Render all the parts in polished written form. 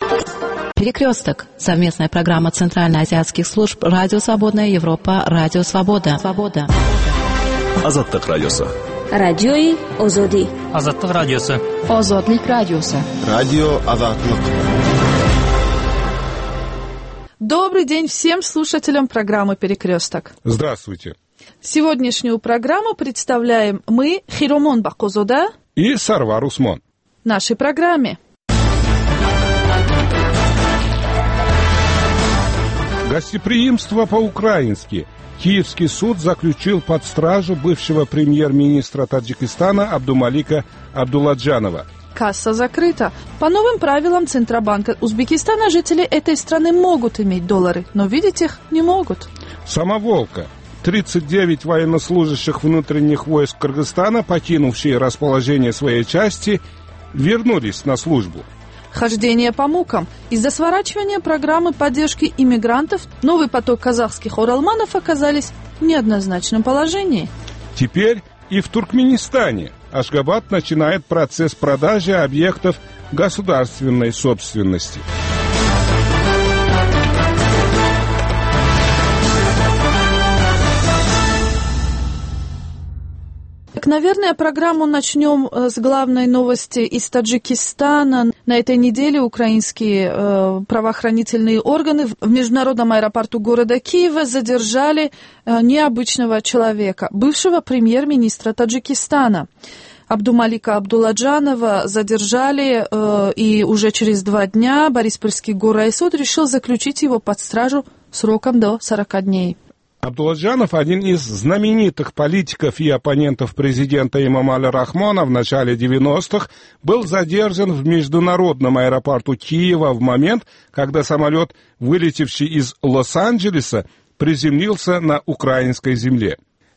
Перекресток. Совместная программа Центральноазиатских служб «Радио Свободная Европа», «Радио Свобода». Азаттык радиосу. Радиои Озоди. Азаттык радиосу. Озодлик радиосу. Радио Азаттык. Добрый день всем слушателям программы «Перекресток». Здравствуйте. Сегодняшнюю программу представляем мы, Хиромон Бакозода и Сарвар Усмон. В нашей программе. Гостеприимство по-украински. Киевский суд заключил под стражу бывшего премьер-министра Таджикистана Абдумалика Абдулладжанова. Касса закрыта. По новым правилам Центробанка Узбекистана жители этой страны могут иметь доллары, но видеть их не могут. Самоволка. 39 военнослужащих внутренних войск Кыргызстана, покинувшие расположение своей части, вернулись на службу. Хождение по мукам. Из-за сворачивания программы поддержки иммигрантов новый поток казахских оралманов оказались в неоднозначном положении. Теперь и в Туркменистане Ашгабад начинает процесс продажи объектов государственной собственности. Наверное, программу начнем с главной новости из Таджикистана. На этой неделе украинские правоохранительные органы в международном аэропорту города Киева задержали необычного человека, бывшего премьер-министра Таджикистана. Абдумалика Абдулладжанова задержали, и уже через 2 дня Бориспольский горрайсуд решил заключить его под стражу сроком до 40 дней. Абдулладжанов, один из знаменитых политиков и оппонентов президента Эмомали Рахмона в начале 90-х, был задержан в международном аэропорту Киева в момент, когда самолет, вылетевший из Лос-Анджелеса, приземлился на украинской земле.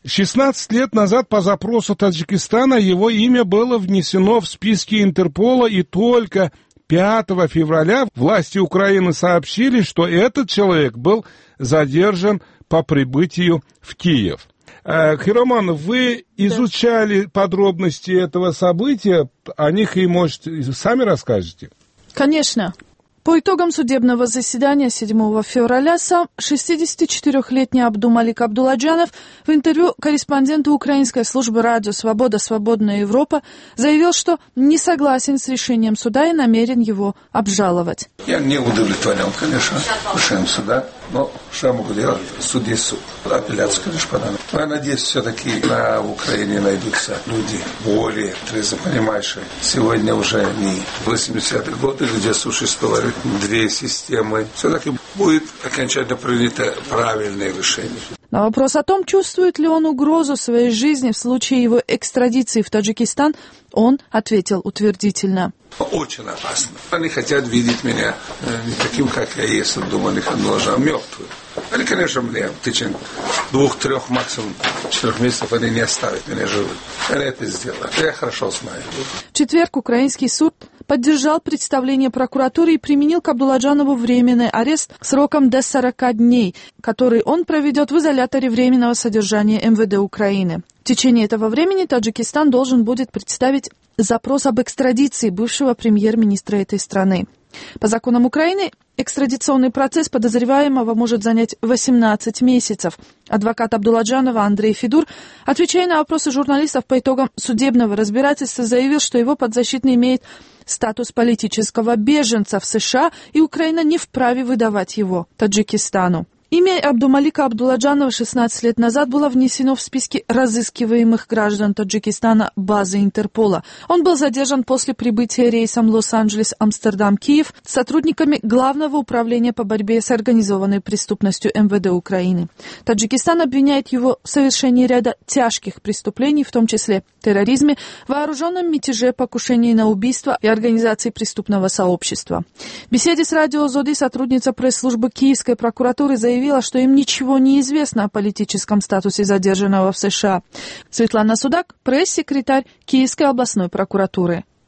16 лет назад по запросу Таджикистана его имя было внесено в списки Интерпола, и только 5 февраля власти Украины сообщили, что этот человек был задержан по прибытию в Киев. Хироман, вы изучали подробности этого события, о них и, может, сами расскажете? Конечно. По итогам судебного заседания 7 февраля сам 64-летний Абдумалик Абдулладжанов в интервью корреспонденту украинской службы «Радио Свобода. Свободная Европа» заявил, что не согласен с решением суда и намерен его обжаловать. Я не удовлетворен, конечно, решением суда, но что я могу делать? Суд есть суд. Апелляцию, конечно, подам. Но я надеюсь, все-таки на Украине найдутся люди более трезво понимающие. Сегодня уже не 80-е годы, где существовали 2 системы. Все-таки будет окончательно принято правильное решение. На вопрос о том, чувствует ли он угрозу своей жизни в случае его экстрадиции в Таджикистан, он ответил утвердительно. Очень опасно. Они хотят видеть меня не таким, как я есть, думали, а мертвым. Они, конечно, мне в течение 2-3, максимум 4 месяцев они не оставят меня живым. Они это сделают. Я хорошо знаю. В четверг украинский суд поддержал представление прокуратуры и применил к Абдулладжанову временный арест сроком до 40 дней, который он проведет в изоляторе временного содержания МВД Украины. В течение этого времени Таджикистан должен будет представить запрос об экстрадиции бывшего премьер-министра этой страны. По законам Украины экстрадиционный процесс подозреваемого может занять 18 месяцев. Адвокат Абдулладжанова Андрей Федур, отвечая на вопросы журналистов по итогам судебного разбирательства, заявил, что его подзащитный имеет статус политического беженца в США, и Украина не вправе выдавать его Таджикистану. Имя Абдумалика Абдулладжанова 16 лет назад было внесено в списки разыскиваемых граждан Таджикистана базы Интерпола. Он был задержан после прибытия рейсом Лос-Анджелес-Амстердам-Киев сотрудниками Главного управления по борьбе с организованной преступностью МВД Украины. Таджикистан обвиняет его в совершении ряда тяжких преступлений, в том числе терроризме, вооруженном мятеже, покушении на убийство и организации преступного сообщества. В беседе с радио Озоди сотрудница пресс-службы Киевской прокуратуры заявила, что им ничего не известно о политическом статусе задержанного в США. Светлана Судак, пресс-секретарь Киевской областной прокуратуры.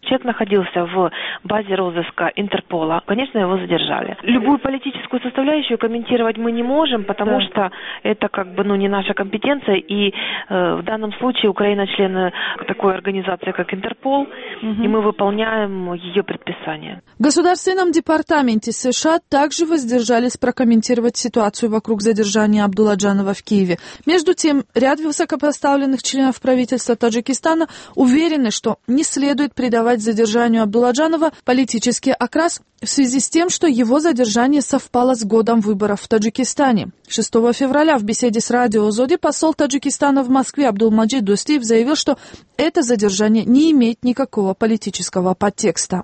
Человек находился в базе розыска Интерпола. Конечно, его задержали. Любую политическую составляющую комментировать мы не можем, потому что это не наша компетенция. И в данном случае Украина член такой организации, как Интерпол, и мы выполняем ее предписания. В Государственном департаменте США также воздержались прокомментировать ситуацию вокруг задержания Абдулладжанова в Киеве. Между тем, ряд высокопоставленных членов правительства Таджикистана уверены, что не следует придавать задержанию Абдулладжанова политический окрас в связи с тем, что его задержание совпало с годом выборов в Таджикистане. 6 февраля в беседе с радио «Озоди» посол Таджикистана в Москве Абдулмаджид Достиев заявил, что это задержание не имеет никакого политического подтекста.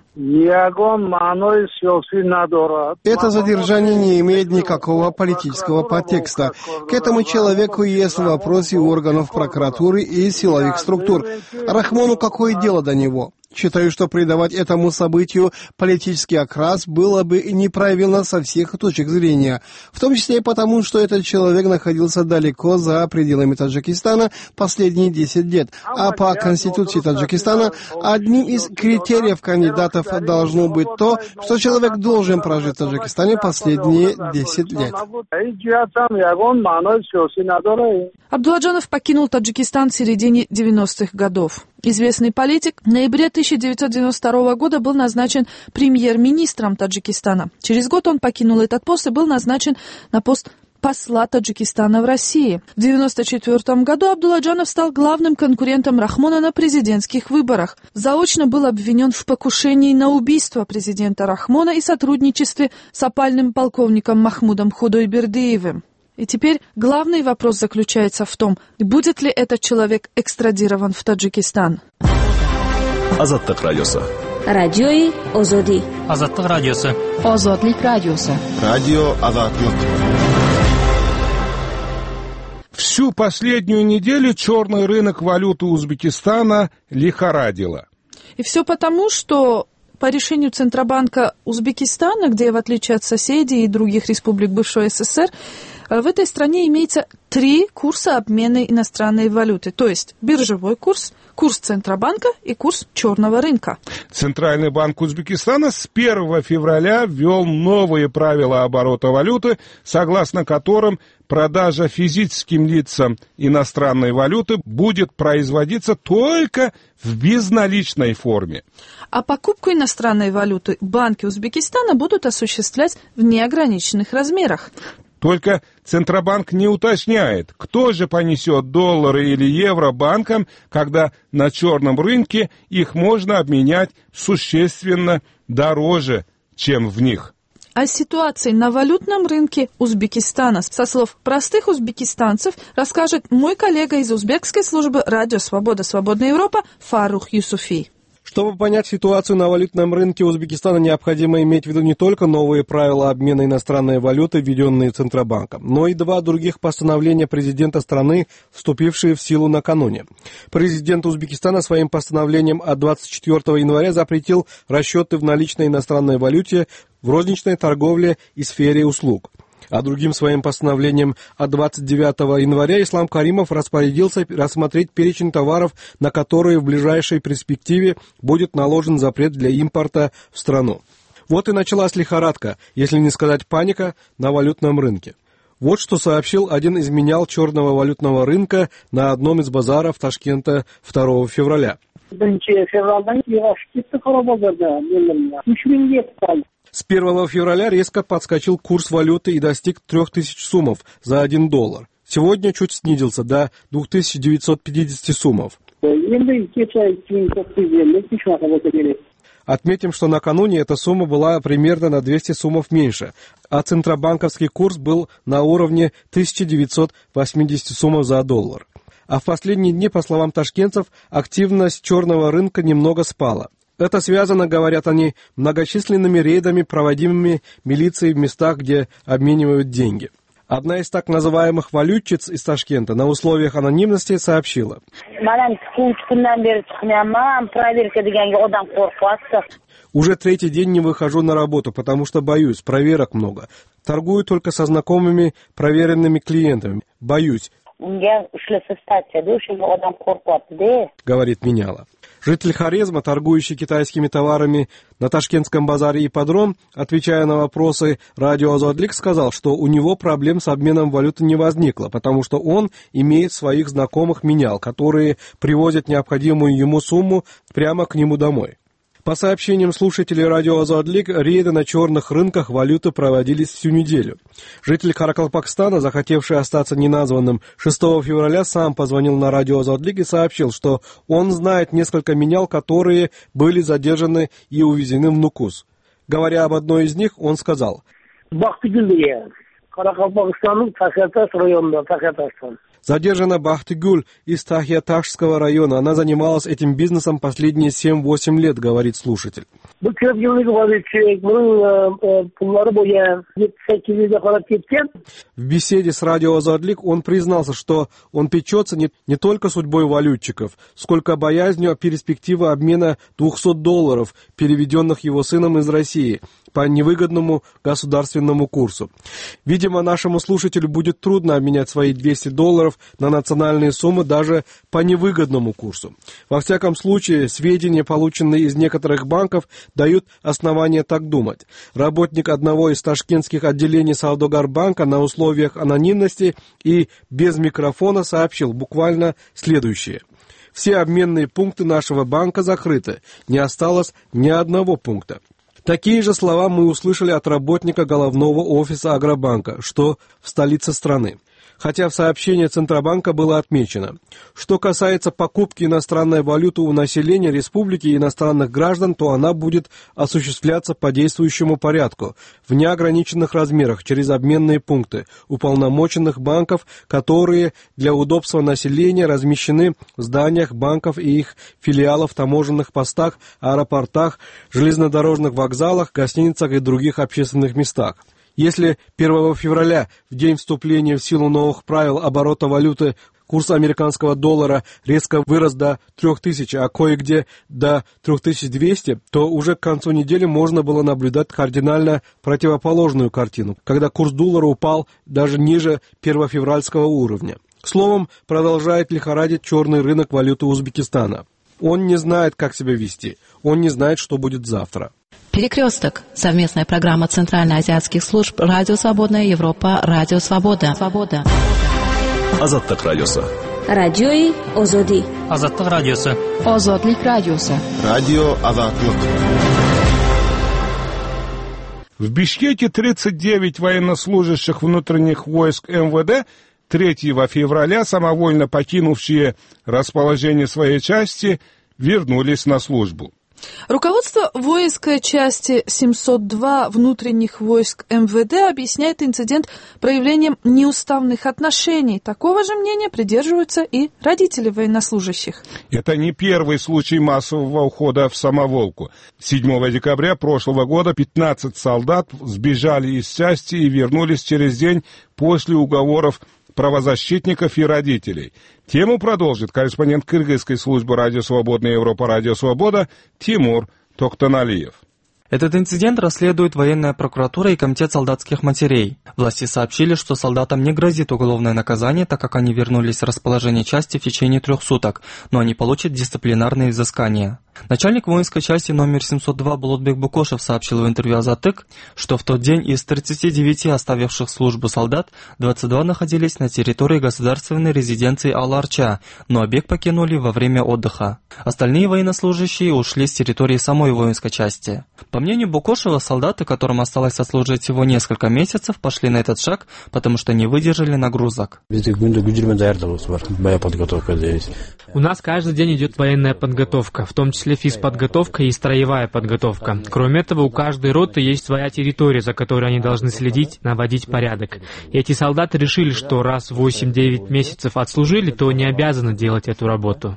Это задержание не имеет никакого политического подтекста. К этому человеку есть вопросы органов прокуратуры и силовых структур. Рахмону какое дело до него? Считаю, что придавать этому событию политический окрас было бы неправильно со всех точек зрения, в том числе и потому, что этот человек находился далеко за пределами Таджикистана последние 10 лет, а по Конституции Таджикистана одним из критериев кандидатов должно быть то, что человек должен прожить в Таджикистане последние 10 лет. Абдулладжанов покинул Таджикистан в середине 90-х годов. Известный политик в ноябре 1992 года был назначен премьер-министром Таджикистана. Через год он покинул этот пост и был назначен на пост посла Таджикистана в России. В 1994 году Абдулладжанов стал главным конкурентом Рахмона на президентских выборах. Заочно был обвинен в покушении на убийство президента Рахмона и сотрудничестве с опальным полковником Махмудом Худойбердиевым. И теперь главный вопрос заключается в том, будет ли этот человек экстрадирован в Таджикистан. Азаттык радиосы. Радиои Озоди. Азаттык радиосы. Озодлик радиосы. Радио Азаттык. Всю последнюю неделю черный рынок валюты Узбекистана лихорадило. И все потому, что по решению Центробанка Узбекистана, где, в отличие от соседей и других республик бывшего СССР, в этой стране имеется 3 курса обмена иностранной валюты, то есть биржевой курс, курс Центробанка и курс черного рынка. Центральный банк Узбекистана с 1 февраля ввел новые правила оборота валюты, согласно которым продажа физическим лицам иностранной валюты будет производиться только в безналичной форме. А покупку иностранной валюты банки Узбекистана будут осуществлять в неограниченных размерах. Только Центробанк не уточняет, кто же понесет доллары или евро банкам, когда на черном рынке их можно обменять существенно дороже, чем в них. О ситуации на валютном рынке Узбекистана со слов простых узбекистанцев расскажет мой коллега из узбекской службы «Радио Свобода. Свободная Европа» Фарух Юсуфи. Чтобы понять ситуацию на валютном рынке Узбекистана, необходимо иметь в виду не только новые правила обмена иностранной валюты, введенные Центробанком, но и 2 других постановления президента страны, вступившие в силу накануне. Президент Узбекистана своим постановлением от 24 января запретил расчеты в наличной иностранной валюте в розничной торговле и сфере услуг. А другим своим постановлением от 29 января Ислам Каримов распорядился рассмотреть перечень товаров, на которые в ближайшей перспективе будет наложен запрет для импорта в страну. Вот и началась лихорадка, если не сказать паника, на валютном рынке. Вот что сообщил один из менял черного валютного рынка на одном из базаров Ташкента 2 февраля. С 1 февраля резко подскочил курс валюты и достиг 3000 сумов за 1 доллар. Сегодня чуть снизился до 2950 сумов. Отметим, что накануне эта сумма была примерно на 200 сумов меньше, а центробанковский курс был на уровне 1980 сумов за доллар. А в последние дни, по словам ташкентцев, активность черного рынка немного спала. Это связано, говорят они, многочисленными рейдами, проводимыми милицией в местах, где обменивают деньги. Одна из так называемых валютчиц из Ташкента на условиях анонимности сообщила: «Уже 3-й день не выхожу на работу, потому что боюсь, проверок много. Торгую только со знакомыми проверенными клиентами. Боюсь. говорит Меняла. Житель Хорезма, торгующий китайскими товарами на Ташкентском базаре «Ипподром», отвечая на вопросы радио «Азатлик», сказал, что у него проблем с обменом валюты не возникло, потому что он имеет своих знакомых менял, которые привозят необходимую ему сумму прямо к нему домой. По сообщениям слушателей радио «Азатлик», рейды на черных рынках валюты проводились всю неделю. Житель Каракалпакстана, захотевший остаться неназванным, 6 февраля сам позвонил на радио «Азатлик» и сообщил, что он знает несколько менял, которые были задержаны и увезены в Нукус. Говоря об одной из них, он сказал: задержана Бахтыгуль из Тахьяташского района. Она занималась этим бизнесом последние 7-8 лет, говорит слушатель. В беседе с радио «Азатлик» он признался, что он печется не только судьбой валютчиков, сколько боязнью перспективы обмена $200, переведенных его сыном из России, по невыгодному государственному курсу. Видимо, нашему слушателю будет трудно обменять свои $200 на национальные суммы даже по невыгодному курсу. Во всяком случае, сведения, полученные из некоторых банков, дают основания так думать. Работник одного из ташкентских отделений Саудагар-банка на условиях анонимности и без микрофона сообщил буквально следующее: все обменные пункты нашего банка закрыты, не осталось ни одного пункта. Такие же слова мы услышали от работника головного офиса Агробанка, что в столице страны. Хотя в сообщении Центробанка было отмечено: что касается покупки иностранной валюты у населения республики и иностранных граждан, то она будет осуществляться по действующему порядку, в неограниченных размерах, через обменные пункты уполномоченных банков, которые для удобства населения размещены в зданиях банков и их филиалов в таможенных постах, аэропортах, железнодорожных вокзалах, гостиницах и других общественных местах. Если 1 февраля, в день вступления в силу новых правил оборота валюты, курс американского доллара резко вырос до 3000, а кое-где до 3200, то уже к концу недели можно было наблюдать кардинально противоположную картину, когда курс доллара упал даже ниже 1 февральского уровня. Словом, продолжает лихорадить черный рынок валюты Узбекистана. Он не знает, как себя вести, он не знает, что будет завтра. Перекресток. Совместная программа Центральноазиатских служб «Радио Свободная Европа», «Радио Свобода». Азаттык радиосы. Радиои Озоди. Азаттык радиосы. Озодлик радиосы. Радио Азаттык. В Бишкеке 39 военнослужащих внутренних войск МВД 3 февраля, самовольно покинувшие расположение своей части, вернулись на службу. Руководство воинской части 702 внутренних войск МВД объясняет инцидент проявлением неуставных отношений. Такого же мнения придерживаются и родители военнослужащих. Это не первый случай массового ухода в самоволку. 7 декабря прошлого года 15 солдат сбежали из части и вернулись через день после уговоров правозащитников и родителей. Тему продолжит корреспондент кыргызской службы «Радио Свободная Европа», «Радио Свобода» Тимур Токтаналиев. Этот инцидент расследует военная прокуратура и комитет солдатских матерей. Власти сообщили, что солдатам не грозит уголовное наказание, так как они вернулись в расположение части в течение 3 суток, но они получат дисциплинарные взыскания. Начальник воинской части номер 702 Булутбек Букошев сообщил в интервью «Азаттык», что в тот день из 39 оставивших службу солдат 22 находились на территории государственной резиденции Ал-Арча, но объект покинули во время отдыха. Остальные военнослужащие ушли с территории самой воинской части. По мнению Букошева, солдаты, которым осталось отслужить всего несколько месяцев, пошли на этот шаг, потому что не выдержали нагрузок. У нас каждый день идет военная подготовка, в том числе физподготовка и строевая подготовка. Кроме этого, у каждой роты есть своя территория, за которой они должны следить, наводить порядок. И эти солдаты решили, что раз 8-9 месяцев отслужили, то не обязаны делать эту работу.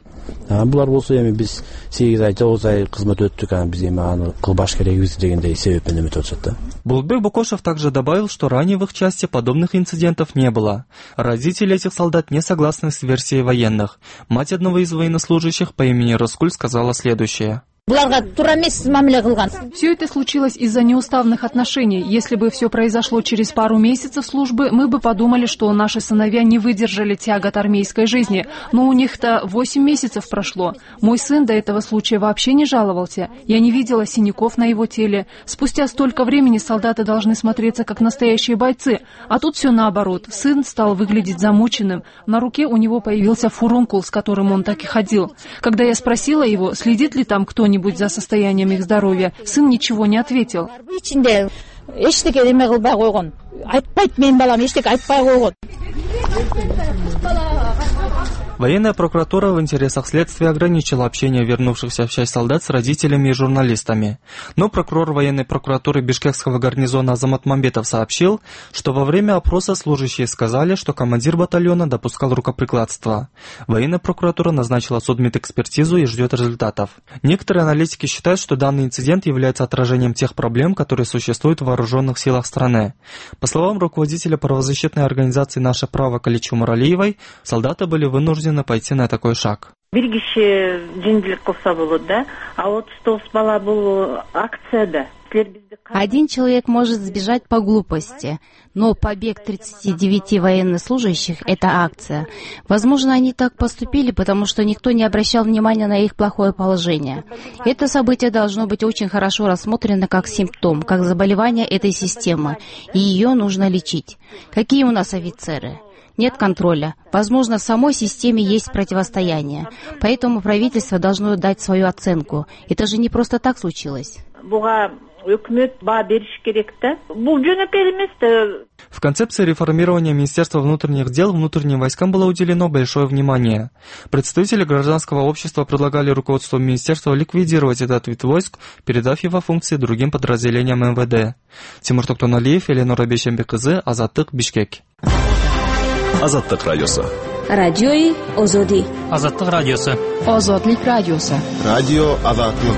Булутбек Букошев также добавил, что ранее в их части подобных инцидентов не было. Родители этих солдат не согласны с версией военных. Мать одного из военнослужащих по имени Раскуль сказала следующее. Все это случилось из-за неуставных отношений. Если бы все произошло через пару месяцев службы, мы бы подумали, что наши сыновья не выдержали тягот армейской жизни. Но у них-то 8 месяцев прошло. Мой сын до этого случая вообще не жаловался. Я не видела синяков на его теле. Спустя столько времени солдаты должны смотреться как настоящие бойцы. А тут все наоборот. Сын стал выглядеть замученным. На руке у него появился фурункул, с которым он так и ходил. Когда я спросила его, следит ли там кто-нибудь за состоянием их здоровья, сын ничего не ответил. Военная прокуратура в интересах следствия ограничила общение вернувшихся в часть солдат с родителями и журналистами. Но прокурор военной прокуратуры Бишкекского гарнизона Азамат Мамбетов сообщил, что во время опроса служащие сказали, что командир батальона допускал рукоприкладство. Военная прокуратура назначила судмедэкспертизу и ждет результатов. Некоторые аналитики считают, что данный инцидент является отражением тех проблем, которые существуют в вооруженных силах страны. По словам руководителя правозащитной организации «Наше право» Каличу Муралиевой, солдаты были вынуждены пойти на такой шаг. Один человек может сбежать по глупости, но побег 39 военнослужащих – это акция. Возможно, они так поступили, потому что никто не обращал внимания на их плохое положение. Это событие должно быть очень хорошо рассмотрено как симптом, как заболевание этой системы, и ее нужно лечить. Какие у нас офицеры? Нет контроля. Возможно, в самой системе есть противостояние. Поэтому правительство должно дать свою оценку. Это же не просто так случилось. В концепции реформирования Министерства внутренних дел внутренним войскам было уделено большое внимание. Представители гражданского общества предлагали руководству министерства ликвидировать этот вид войск, передав его функции другим подразделениям МВД. Тимур Токтоналиев, Эленора Бейшембеккызы, Азаттык, Бишкек. Азаттык радиосы. Радиои Озоди. Азаттык радиосы. Озодлик радиосы. Радио Азаттык.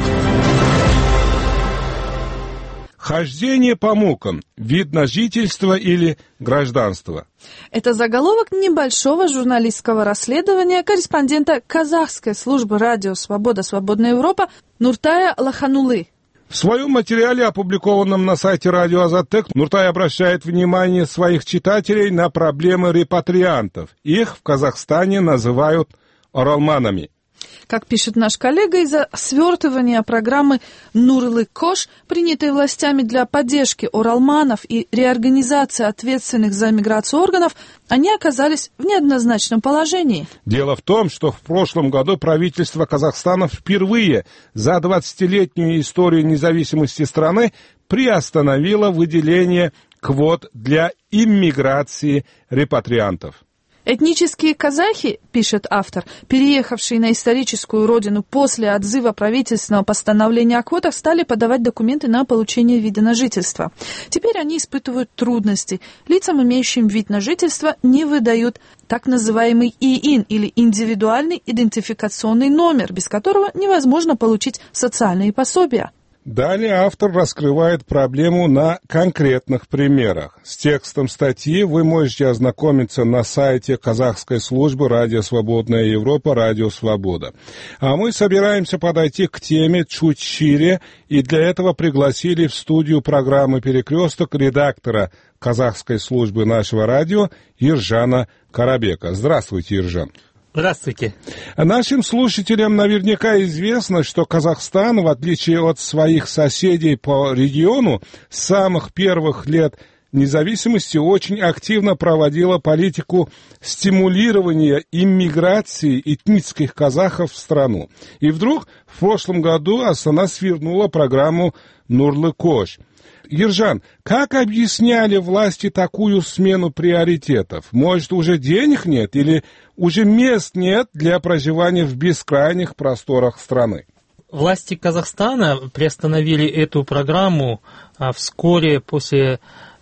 Хождение по мукам. Вид на жительство или гражданство. Это заголовок небольшого журналистского расследования корреспондента казахской службы радио «Свобода. Свободная Европа» Нуртая Лаханулы. В своем материале, опубликованном на сайте радио Азаттык, Нуртай обращает внимание своих читателей на проблемы репатриантов. Их в Казахстане называют оралманами. Как пишет наш коллега, из-за свертывания программы «Нурлы-Кош», принятой властями для поддержки оралманов и реорганизации ответственных за миграцию органов, они оказались в неоднозначном положении. Дело в том, что в прошлом году правительство Казахстана впервые за 20-летнюю историю независимости страны приостановило выделение квот для иммиграции репатриантов. Этнические казахи, пишет автор, переехавшие на историческую родину после отзыва правительственного постановления о квотах, стали подавать документы на получение вида на жительство. Теперь они испытывают трудности. Лицам, имеющим вид на жительство, не выдают так называемый ИИН или индивидуальный идентификационный номер, без которого невозможно получить социальные пособия. Далее автор раскрывает проблему на конкретных примерах. С текстом статьи вы можете ознакомиться на сайте казахской службы «Радио Свободная Европа», «Радио Свобода». А мы собираемся подойти к теме чуть шире, и для этого пригласили в студию программы «Перекресток» редактора казахской службы нашего радио Ержана Карабека. Здравствуйте, Ержан. Здравствуйте. Нашим слушателям наверняка известно, что Казахстан, в отличие от своих соседей по региону, с самых первых лет независимости очень активно проводила политику стимулирования иммиграции этнических казахов в страну. И вдруг в прошлом году Астана свернула программу «Нурлы-Кош». Ержан, как объясняли власти такую смену приоритетов? Может, уже денег нет или уже мест нет для проживания в бескрайних просторах страны? Власти Казахстана приостановили эту программу вскоре после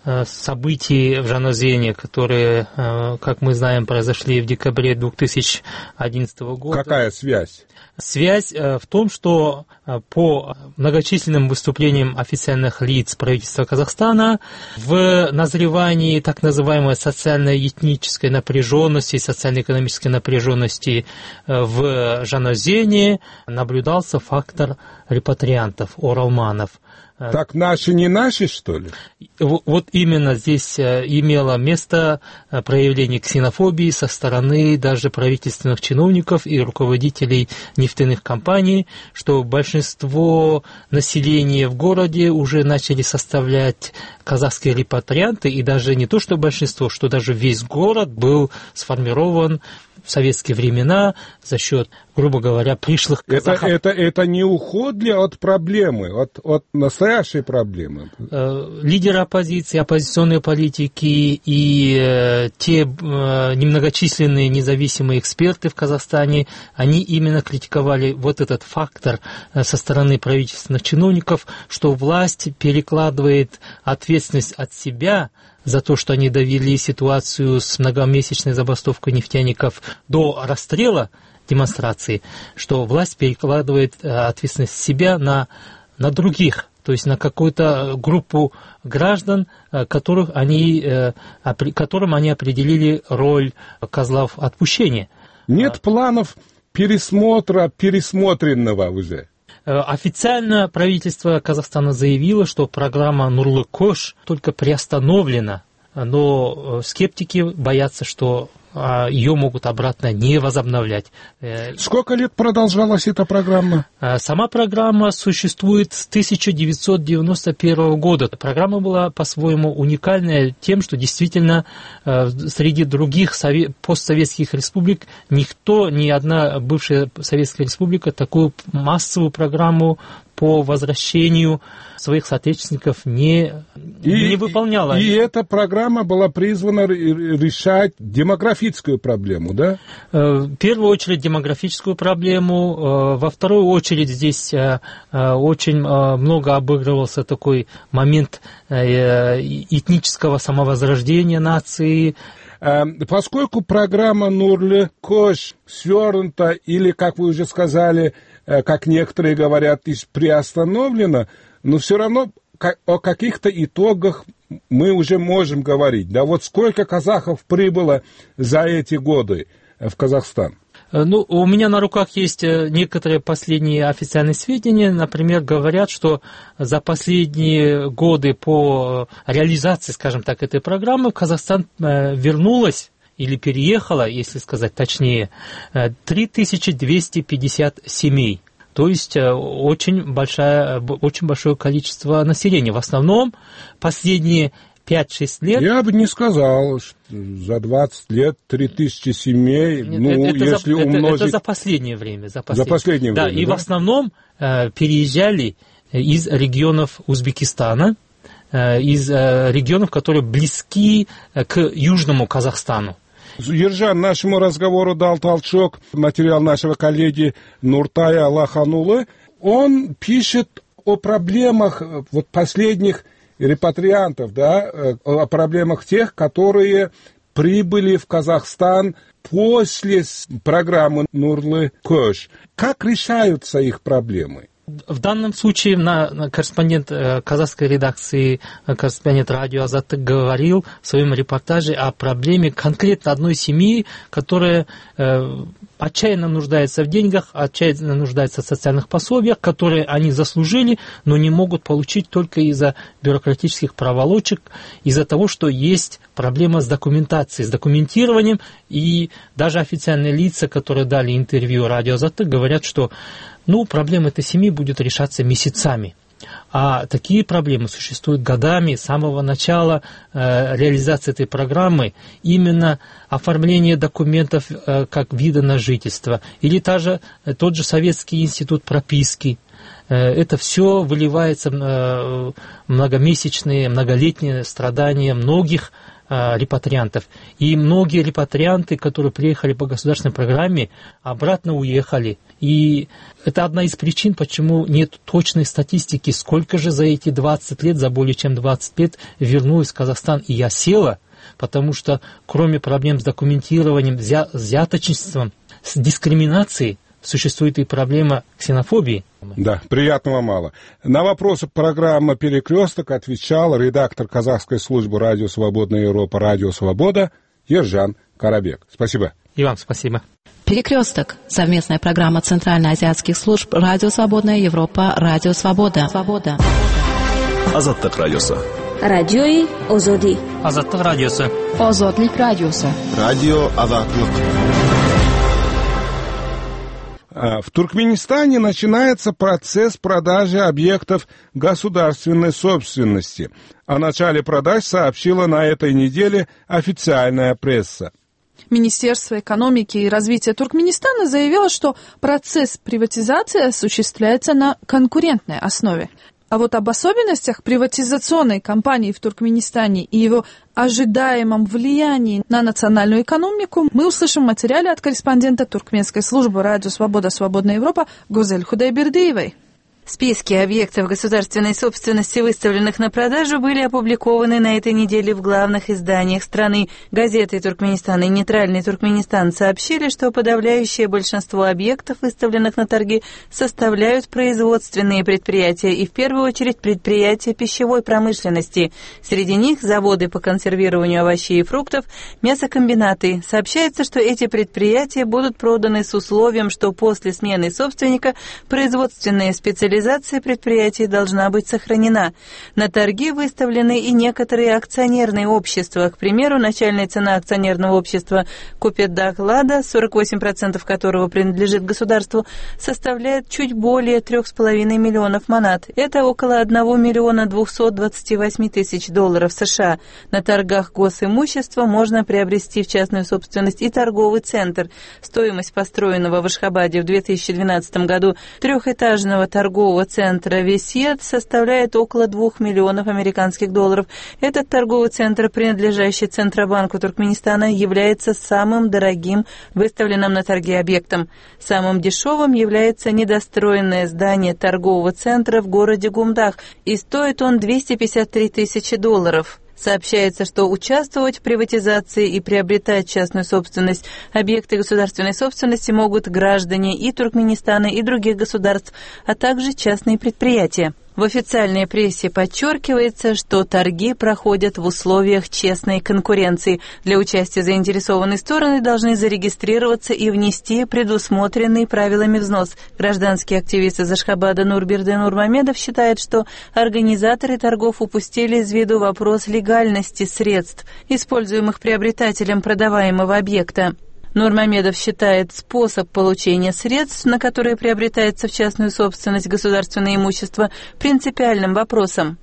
событий в Жаназене, которые, как мы знаем, произошли в декабре 2011 года. Какая связь? Связь в том, что по многочисленным выступлениям официальных лиц правительства Казахстана в назревании так называемой социально-этнической напряженности, социально-экономической напряженности в Жаназене наблюдался фактор репатриантов, оралманов. Так наши не наши, что ли? Вот именно здесь имело место проявление ксенофобии со стороны даже правительственных чиновников и руководителей нефтяных компаний, что большинство населения в городе уже начали составлять казахские репатрианты, и даже не то, что большинство, что даже весь город был сформирован в советские времена за счет, грубо говоря, пришлых казахов. Это не уход ли от проблемы, от настоящей проблемы? Лидеры оппозиции, оппозиционные политики и те немногочисленные независимые эксперты в Казахстане, они именно критиковали вот этот фактор со стороны правительственных чиновников, что власть перекладывает ответственность от себя за то, что они довели ситуацию с многомесячной забастовкой нефтяников до расстрела демонстрации, что власть перекладывает ответственность себя на других, то есть на какую-то группу граждан, которым они определили роль козлов отпущения. Нет планов пересмотренного уже? Официально правительство Казахстана заявило, что программа «Нурлы Кош» только приостановлена, но скептики боятся, что ее могут обратно не возобновлять. Сколько лет продолжалась эта программа? Сама программа существует с 1991 года. Программа была по-своему уникальная тем, что действительно среди других постсоветских республик никто, ни одна бывшая советская республика такую массовую программу по возвращению своих соотечественников не выполняла. И эта программа была призвана решать демографическую проблему, да? В первую очередь демографическую проблему, во вторую очередь здесь очень много обыгрывался такой момент этнического самовозрождения нации. Поскольку программа «Нурлы Кош» свернута или, как вы уже сказали, как некоторые говорят, приостановлена, но все равно о каких-то итогах мы уже можем говорить. Да, вот сколько казахов прибыло за эти годы в Казахстан? Ну, у меня на руках есть некоторые последние официальные сведения. Например, говорят, что за последние годы по реализации, скажем так, этой программы в Казахстан вернулось или переехало, если сказать точнее, 3250 семей. То есть очень большое количество населения. В основном последние 5-6 лет... Я бы не сказал, что за 20 лет 3000 семей, если умножить... Это за последнее время. За последнее время, да? И в основном переезжали из регионов Узбекистана, из регионов, которые близки к Южному Казахстану. Ержан нашему разговору дал толчок материал нашего коллеги Нуртая Аллаханулы. Он пишет о проблемах вот последних репатриантов, да, о проблемах тех, которые прибыли в Казахстан после программы «Нурлы Кош». Как решаются их проблемы? В данном случае корреспондент казахской редакции, корреспондент радио Азаттык говорил в своем репортаже о проблеме конкретно одной семьи, которая отчаянно нуждается в деньгах, отчаянно нуждается в социальных пособиях, которые они заслужили, но не могут получить только из-за бюрократических проволочек, из-за того, что есть проблема с документацией, с документированием, и даже официальные лица, которые дали интервью радио Азаттык, говорят, что проблема этой семьи будет решаться месяцами. А такие проблемы существуют годами, с самого начала реализации этой программы, именно оформление документов как вида на жительство, или тот же Советский институт прописки. Это все выливается в многомесячные, многолетние страдания многих репатриантов. И многие репатрианты, которые приехали по государственной программе, обратно уехали. И это одна из причин, почему нет точной статистики, сколько же за эти 20 лет, за более чем 20 лет вернулось в Казахстан и осело, потому что кроме проблем с документированием, взяточничеством, с дискриминацией, существует и проблема ксенофобии. Да, приятного мало. На вопросы программы «Перекресток» отвечал редактор казахской службы «Радио Свободная Европа» «Радио Свобода» Ержан Карабек. Спасибо. И вам спасибо. «Перекресток» — совместная программа Центральноазиатских служб «Радио Свободная Европа», «Радио Свобода». Азаттык радиосы. Радиои Озоди. Азаттык радиосы. Озодлик радиосы. Радио Азаттык. В Туркменистане начинается процесс продажи объектов государственной собственности. О начале продаж сообщила на этой неделе официальная пресса. Министерство экономики и развития Туркменистана заявило, что процесс приватизации осуществляется на конкурентной основе. А вот об особенностях приватизационной кампании в Туркменистане и его ожидаемом влиянии на национальную экономику мы услышим в материале от корреспондента туркменской службы «Радио Свобода. Свободная Европа» Гузель Худайбердиевой. Списки объектов государственной собственности, выставленных на продажу, были опубликованы на этой неделе в главных изданиях страны. Газеты «Туркменистан» и «Нейтральный Туркменистан» сообщили, что подавляющее большинство объектов, выставленных на торги, составляют производственные предприятия и, в первую очередь, предприятия пищевой промышленности. Среди них заводы по консервированию овощей и фруктов, мясокомбинаты. Сообщается, что эти предприятия будут проданы с условием, что после смены собственника производственная специализация предприятий должна быть сохранена. На торги выставлены и некоторые акционерные общества. К примеру, начальная цена акционерного общества Купедак Лада, 48% которого принадлежит государству, составляет чуть более 3,5 миллионов манат. Это около 1 миллиона 228 тысяч долларов США. На торгах госимущества можно приобрести в частную собственность и торговый центр. Стоимость построенного в Ашхабаде в 2012 году трехэтажного торгового центра «Весьет» составляет около 2 миллионов американских долларов. Этот торговый центр, принадлежащий Центробанку Туркменистана, является самым дорогим выставленным на торги объектом. Самым дешевым является недостроенное здание торгового центра в городе Гумдах, и стоит он 253 тысячи долларов. Сообщается, что участвовать в приватизации и приобретать частную собственность, объекты государственной собственности могут граждане и Туркменистана, и других государств, а также частные предприятия. В официальной прессе подчеркивается, что торги проходят в условиях честной конкуренции. Для участия заинтересованные стороны должны зарегистрироваться и внести предусмотренный правилами взнос. Гражданский активист из Ашхабада Нурбердин Нурмамедов считает, что организаторы торгов упустили из виду вопрос легальности средств, используемых приобретателем продаваемого объекта. Нурмамедов считает способ получения средств, на которые приобретается в частную собственность государственное имущество, принципиальным вопросом.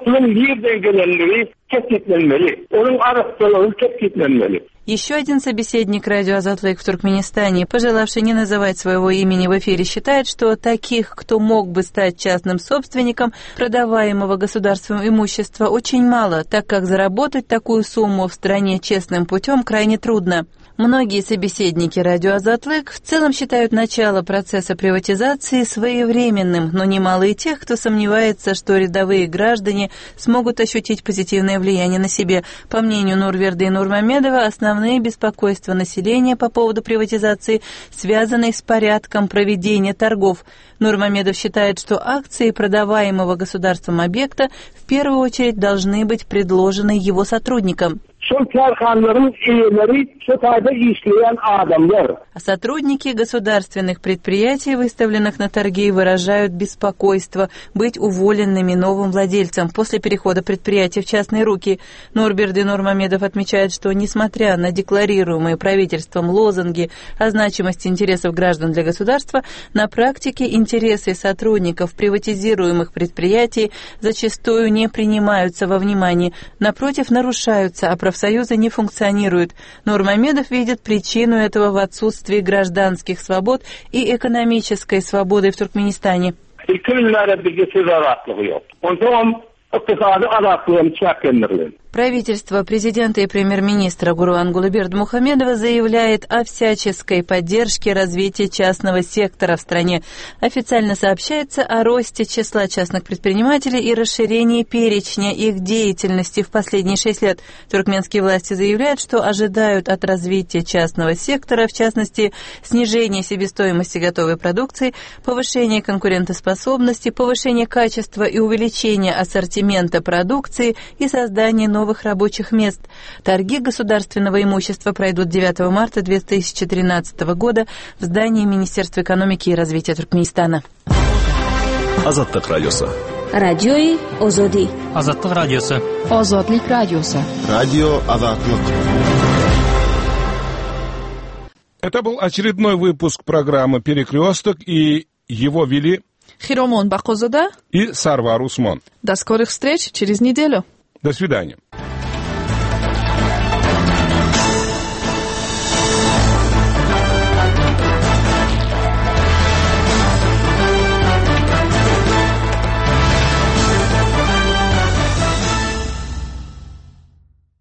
Еще один собеседник радио «Азатлык» в Туркменистане, пожелавший не называть своего имени в эфире, считает, что таких, кто мог бы стать частным собственником продаваемого государством имущества, очень мало, так как заработать такую сумму в стране честным путем крайне трудно. Многие собеседники радио «Азатлык» в целом считают начало процесса приватизации своевременным, но немало и тех, кто сомневается, что рядовые граждане смогут ощутить позитивное влияние на себя. По мнению Нурверды Нурмамедова, основные беспокойства населения по поводу приватизации связаны с порядком проведения торгов. Нурмамедов считает, что акции продаваемого государством объекта в первую очередь должны быть предложены его сотрудникам. А сотрудники государственных предприятий, выставленных на торги, выражают беспокойство быть уволенными новым владельцем после перехода предприятия в частные руки. Нурбердин Нурмамедов отмечает, что несмотря на декларируемые правительством лозунги о значимости интересов граждан для государства, на практике интересы сотрудников приватизируемых предприятий зачастую не принимаются во внимание, напротив, нарушаются, а профсоюзы не функционируют. Нурмамедов видит причину этого в отсутствии гражданских свобод и экономической свободы в Туркменистане. Правительство президента и премьер-министра Гурбангулы Бердымухамедова заявляет о всяческой поддержке развития частного сектора в стране. Официально сообщается о росте числа частных предпринимателей и расширении перечня их деятельности в последние 6 лет. Туркменские власти заявляют, что ожидают от развития частного сектора, в частности, снижения себестоимости готовой продукции, повышения конкурентоспособности, повышения качества и увеличения ассортимента продукции и создания новых рабочих мест. Торги государственного имущества пройдут 9 марта 2013 года в здании Министерства экономики и развития Туркменистана. Азаттык радиосы. Радиои Озоди. Азаттык радиосы. Озодлик радиосы. Радио Азаттык. Это был очередной выпуск программы «Перекресток», и его вели Хиромон Бакозада и Сарвар Усмон. До скорых встреч через неделю. До свидания.